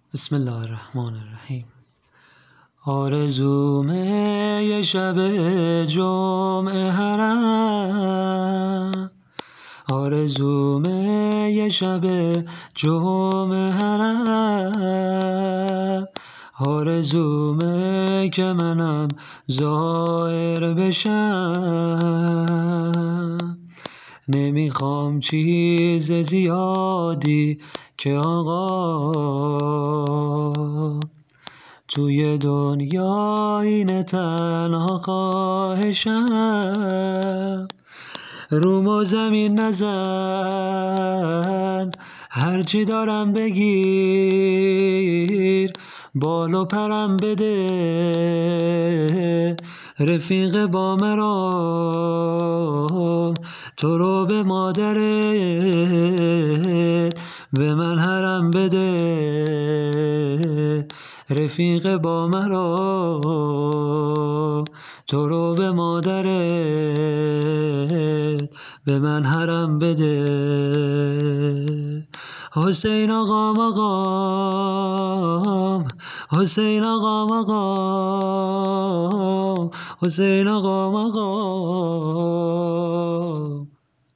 بسم الله الرحمن الرحیم. آرزومه یه شب جمعه حرم، آرزومه یه شب جمعه حرم، آرزومه که منم زائر بشم. نمیخوام چیز زیادی که آقا توی دنیا اینه تنها خواهشم. روم و زمین نزن، هرچی دارم بگیر، بال و پرم بده، رفیق با مرام تو رو به مادرت به من حرم بده، رفیق با مرام تو رو به مادرت به من حرم بده. حسین آقا مقام، حسین آقا مقام، حسین آقا مقام.